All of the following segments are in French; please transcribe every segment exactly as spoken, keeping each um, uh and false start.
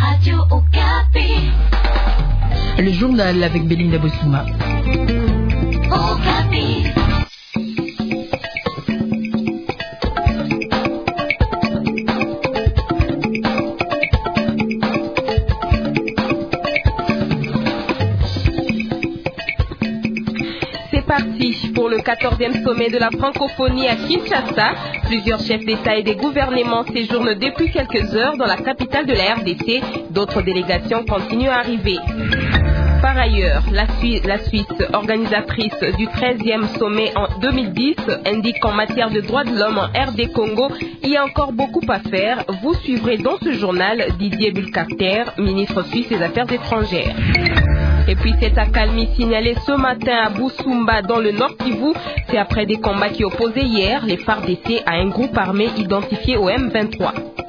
Radio Okapi. Le journal avec Belinda Bossouma. Okapi. C'est parti pour le quatorzième sommet de la francophonie à Kinshasa. Plusieurs chefs d'État et des gouvernements séjournent depuis quelques heures dans la capitale de la R D C. D'autres délégations continuent à arriver. Par ailleurs, la Suisse, la Suisse, organisatrice du treizième sommet en deux mille dix, indique qu'en matière de droits de l'homme en R D Congo, il y a encore beaucoup à faire. Vous suivrez dans ce journal Didier Burkhalter, ministre suisse des Affaires étrangères. Et puis cette accalmie signalée ce matin à Bousoumba dans le Nord Kivu, c'est après des combats qui opposaient hier les F A R D C à un groupe armé identifié au M vingt-trois.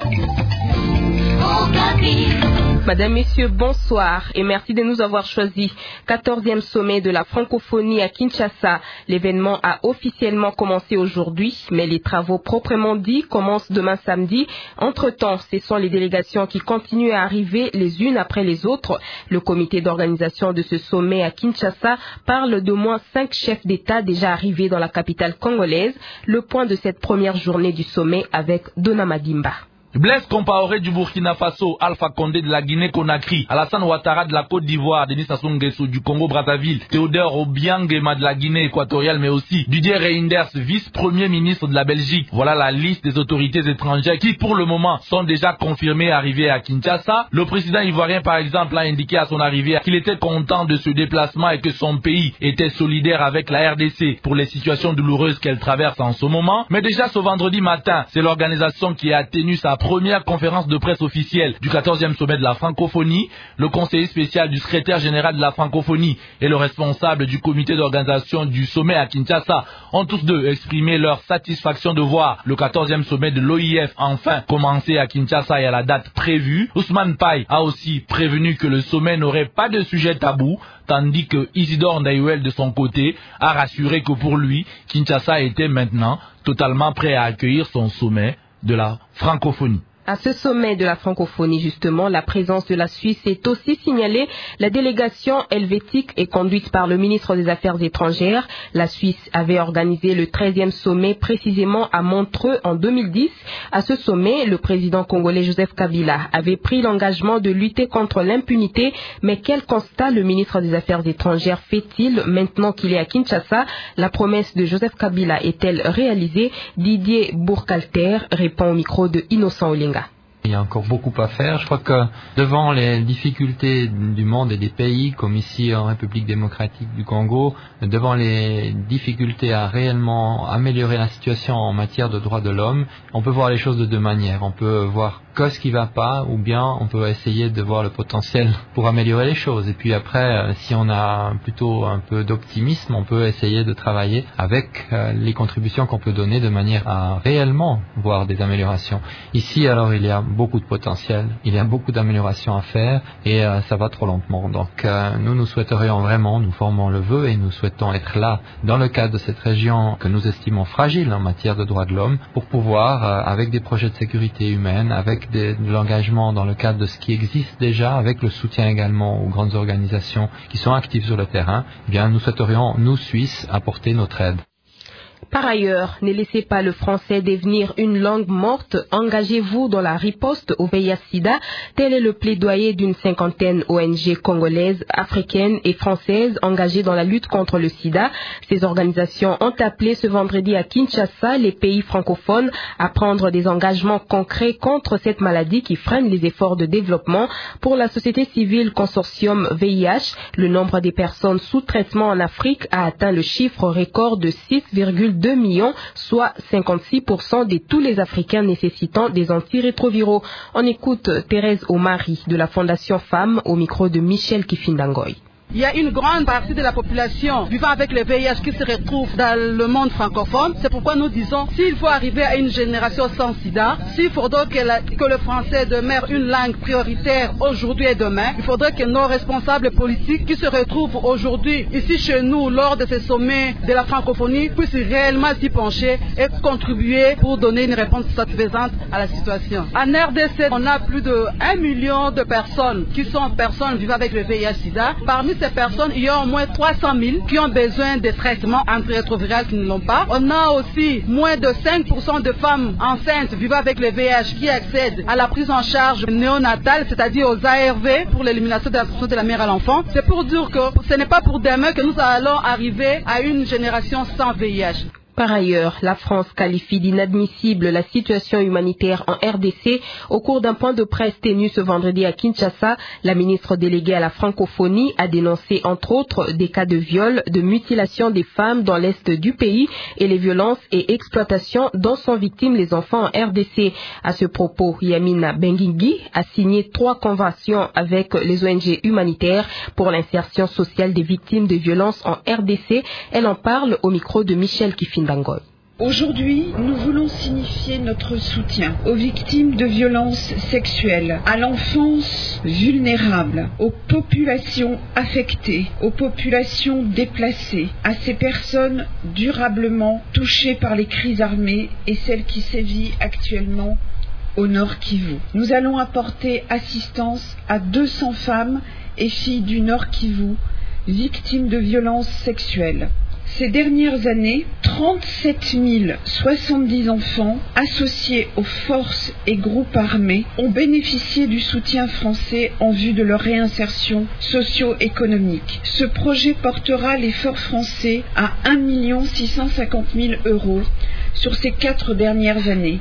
Madame, Messieurs, bonsoir et merci de nous avoir choisis. quatorzième sommet de la francophonie à Kinshasa. L'événement a officiellement commencé aujourd'hui, mais les travaux proprement dits commencent demain samedi. Entre-temps, ce sont les délégations qui continuent à arriver les unes après les autres. Le comité d'organisation de ce sommet à Kinshasa parle d'au moins cinq chefs d'État déjà arrivés dans la capitale congolaise. Le point de cette première journée du sommet avec Dona Madimba. Blaise Compaoré du Burkina Faso, Alpha Condé de la Guinée-Conakry, Alassane Ouattara de la Côte d'Ivoire, Denis Sassou Nguesso du Congo-Brazzaville, Théodore Obiangema de la Guinée équatoriale, mais aussi Didier Reynders, vice-premier ministre de la Belgique. Voilà la liste des autorités étrangères qui, pour le moment, sont déjà confirmées arrivées à Kinshasa. Le président ivoirien, par exemple, a indiqué à son arrivée qu'il était content de ce déplacement et que son pays était solidaire avec la R D C pour les situations douloureuses qu'elle traverse en ce moment. Mais déjà ce vendredi matin, c'est l'organisation qui a tenu sa première conférence de presse officielle du quatorzième sommet de la francophonie. Le conseiller spécial du secrétaire général de la francophonie et le responsable du comité d'organisation du sommet à Kinshasa ont tous deux exprimé leur satisfaction de voir le quatorzième sommet de l'O I F enfin commencer à Kinshasa et à la date prévue. Ousmane Paye a aussi prévenu que le sommet n'aurait pas de sujet tabou, tandis que Isidore Ndaïwel de son côté a rassuré que pour lui, Kinshasa était maintenant totalement prêt à accueillir son sommet de la francophonie. À ce sommet de la francophonie, justement, la présence de la Suisse est aussi signalée. La délégation helvétique est conduite par le ministre des Affaires étrangères. La Suisse avait organisé le treizième sommet précisément à Montreux en deux mille dix. À ce sommet, le président congolais Joseph Kabila avait pris l'engagement de lutter contre l'impunité. Mais quel constat le ministre des Affaires étrangères fait-il maintenant qu'il est à Kinshasa? La promesse de Joseph Kabila est-elle réalisée? Didier Burkhalter répond au micro de Innocent Olinga. Il y a encore beaucoup à faire. Je crois que devant les difficultés du monde et des pays, comme ici en République démocratique du Congo, devant les difficultés à réellement améliorer la situation en matière de droits de l'homme, on peut voir les choses de deux manières. On peut voir que ce qui va pas, ou bien on peut essayer de voir le potentiel pour améliorer les choses. Et puis après, si on a plutôt un peu d'optimisme, on peut essayer de travailler avec les contributions qu'on peut donner de manière à réellement voir des améliorations. Ici, alors, il y a beaucoup de potentiel, il y a beaucoup d'améliorations à faire et euh, ça va trop lentement. Donc euh, nous, nous souhaiterions vraiment, nous formons le vœu et nous souhaitons être là dans le cadre de cette région que nous estimons fragile en matière de droits de l'homme pour pouvoir, euh, avec des projets de sécurité humaine, avec des, de l'engagement dans le cadre de ce qui existe déjà, avec le soutien également aux grandes organisations qui sont actives sur le terrain, eh bien nous souhaiterions, nous Suisses, apporter notre aide. Par ailleurs, ne laissez pas le français devenir une langue morte. Engagez-vous dans la riposte au V I H-Sida. Tel est le plaidoyer d'une cinquantaine O N G congolaises, africaines et françaises engagées dans la lutte contre le sida. Ces organisations ont appelé ce vendredi à Kinshasa les pays francophones à prendre des engagements concrets contre cette maladie qui freine les efforts de développement. Pour la société civile consortium V I H, le nombre des personnes sous traitement en Afrique a atteint le chiffre record de six virgule deux millions, soit cinquante-six pour cent de tous les Africains nécessitant des antirétroviraux. On écoute Thérèse Omari de la Fondation Femmes au micro de Michel Kifindangoy. Il y a une grande partie de la population vivant avec le V I H qui se retrouve dans le monde francophone. C'est pourquoi nous disons, s'il faut arriver à une génération sans sida, s'il faudra que, la, que le français demeure une langue prioritaire aujourd'hui et demain, il faudrait que nos responsables politiques qui se retrouvent aujourd'hui ici chez nous lors de ce sommet de la francophonie puissent réellement s'y pencher et contribuer pour donner une réponse satisfaisante à la situation. En R D C, on a plus de un million de personnes qui sont personnes vivant avec le V I H sida. Parmi ces personnes, il y a au moins trois cent mille qui ont besoin de traitements antirétroviraux qui ne l'ont pas. On a aussi moins de cinq pour cent de femmes enceintes vivant avec le V I H qui accèdent à la prise en charge néonatale, c'est-à-dire aux A R V pour l'élimination de la transmission de la mère à l'enfant. C'est pour dire que ce n'est pas pour demain que nous allons arriver à une génération sans V I H. Par ailleurs, la France qualifie d'inadmissible la situation humanitaire en R D C. Au cours d'un point de presse tenu ce vendredi à Kinshasa, la ministre déléguée à la francophonie a dénoncé entre autres des cas de viol, de mutilation des femmes dans l'est du pays et les violences et exploitations dont sont victimes les enfants en R D C. À ce propos, Yamina Benguigui a signé trois conventions avec les O N G humanitaires pour l'insertion sociale des victimes de violences en R D C. Elle en parle au micro de Michel Kifin. Aujourd'hui, nous voulons signifier notre soutien aux victimes de violences sexuelles, à l'enfance vulnérable, aux populations affectées, aux populations déplacées, à ces personnes durablement touchées par les crises armées et celles qui sévissent actuellement au Nord Kivu. Nous allons apporter assistance à deux cents femmes et filles du Nord Kivu victimes de violences sexuelles. Ces dernières années, trente-sept mille soixante-dix enfants associés aux forces et groupes armés ont bénéficié du soutien français en vue de leur réinsertion socio-économique. Ce projet portera l'effort français à un million six cent cinquante mille euros sur ces quatre dernières années.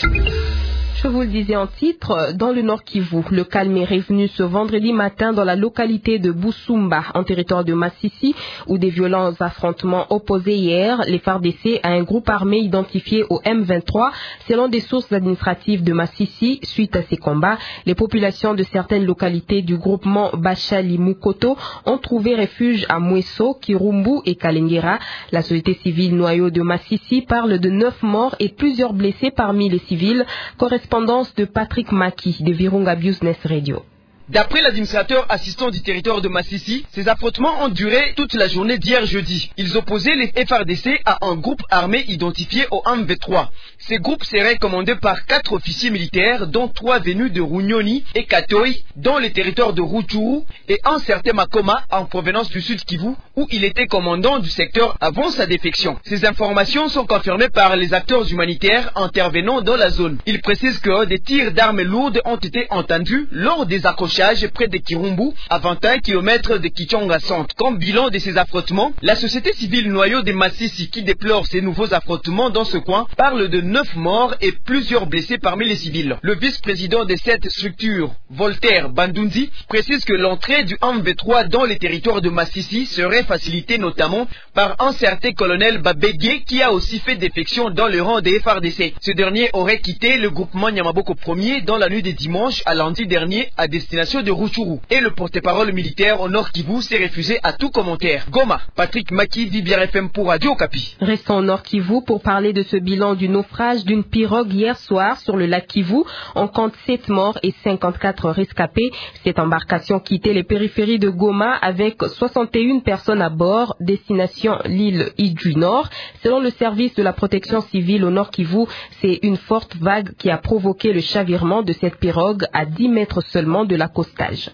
Je vous le disais en titre, dans le Nord Kivu, le calme est revenu ce vendredi matin dans la localité de Boussumba, en territoire de Massissi, où des violents affrontements opposés hier les F A R D C à un groupe armé identifié au M vingt-trois. Selon des sources administratives de Massissi, suite à ces combats, les populations de certaines localités du groupement Bachali-Mukoto ont trouvé refuge à Mweso, Kirumbu et Kalengera. La société civile noyau de Massissi parle de neuf morts et plusieurs blessés parmi les civils. Correspondance de Patrick Maki de Virunga Business Radio. D'après l'administrateur assistant du territoire de Massissi, ces affrontements ont duré toute la journée d'hier jeudi. Ils opposaient les F A R D C à un groupe armé identifié au M vingt-trois. Ces groupes seraient commandés par quatre officiers militaires, dont trois venus de Runyoni et Katoy, dans les territoires de Rutshuru, et un certain Makoma en provenance du Sud Kivu, où il était commandant du secteur avant sa défection. Ces informations sont confirmées par les acteurs humanitaires intervenant dans la zone. Ils précisent que des tirs d'armes lourdes ont été entendus lors des accrochages près de Kirumbu, à vingt et un kilomètres de Kichonga Centre. Comme bilan de ces affrontements, la société civile noyau de Massissi, qui déplore ces nouveaux affrontements dans ce coin, parle de neuf morts et plusieurs blessés parmi les civils. Le vice-président de cette structure, Voltaire Bandunzi, précise que l'entrée du M vingt-trois dans les territoires de Massissi serait facilitée notamment par un certain colonel Babégué qui a aussi fait défection dans le rang des F A R D C. Ce dernier aurait quitté le groupement Nyamaboko premier dans la nuit de dimanche à lundi dernier à destination de Rutshuru. Et le porte-parole militaire au Nord Kivu s'est refusé à tout commentaire. Goma, Patrick Maki, Vibier F M pour Radio Okapi. Restons au Nord Kivu pour parler de ce bilan du naufrage d'une pirogue hier soir sur le lac Kivu. On compte sept morts et cinquante-quatre rescapés. Cette embarcation quittait les périphéries de Goma avec soixante et une personnes à bord, destination l'île Idju Nord. Selon le service de la protection civile au Nord Kivu, c'est une forte vague qui a provoqué le chavirement de cette pirogue à dix mètres seulement de la costage.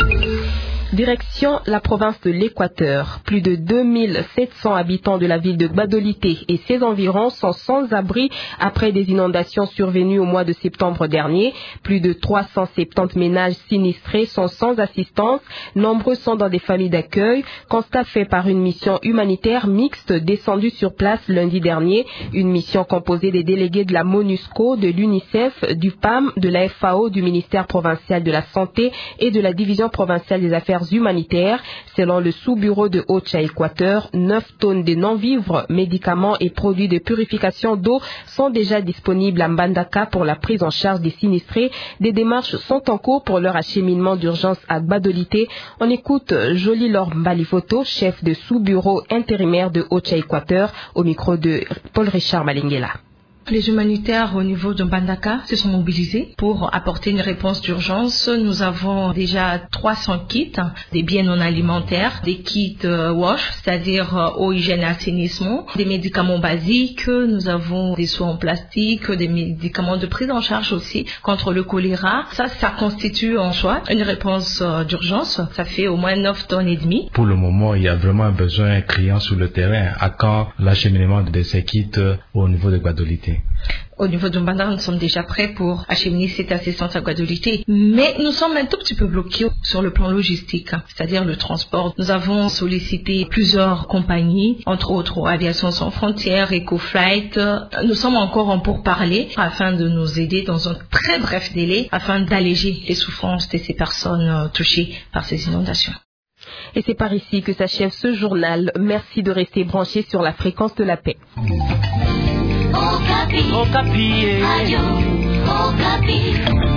Direction la province de l'Équateur. Plus de deux mille sept cents habitants de la ville de Gbadolité et ses environs sont sans abri après des inondations survenues au mois de septembre dernier. Plus de trois cent soixante-dix ménages sinistrés sont sans assistance. Nombreux sont dans des familles d'accueil. Constat fait par une mission humanitaire mixte descendue sur place lundi dernier. Une mission composée des délégués de la MONUSCO, de l'UNICEF, du P A M, de la F A O, du ministère provincial de la Santé et de la division provinciale des affaires affaires humanitaires. Selon le sous-bureau de OCHA-Équateur, neuf tonnes de non-vivres, médicaments et produits de purification d'eau sont déjà disponibles à Mbandaka pour la prise en charge des sinistrés. Des démarches sont en cours pour leur acheminement d'urgence à Gbadolité. On écoute Jolie Laure Mbalifoto, chef de sous-bureau intérimaire de OCHA-Équateur, au micro de Paul-Richard Malingela. Les humanitaires au niveau de Mbandaka se sont mobilisés pour apporter une réponse d'urgence. Nous avons déjà trois cents kits, des biens non alimentaires, des kits wash, c'est-à-dire eau, hygiène et assainissement, des médicaments basiques, nous avons des soins en plastique, des médicaments de prise en charge aussi contre le choléra. Ça, ça constitue en soi une réponse d'urgence. Ça fait au moins neuf tonnes et demie. Pour le moment, il y a vraiment un besoin criant sur le terrain. À quand l'acheminement de ces kits au niveau de Gbadolité? Au niveau de Mbandaka, nous sommes déjà prêts pour acheminer cette assistance à Gbadolité. Mais nous sommes un tout petit peu bloqués sur le plan logistique, c'est-à-dire le transport. Nous avons sollicité plusieurs compagnies, entre autres Aviation Sans Frontières, EcoFlight. Nous sommes encore en pourparlers afin de nous aider dans un très bref délai, afin d'alléger les souffrances de ces personnes touchées par ces inondations. Et c'est par ici que s'achève ce journal. Merci de rester branchés sur la fréquence de la paix. Okapi, Okapi, Radio Okapi.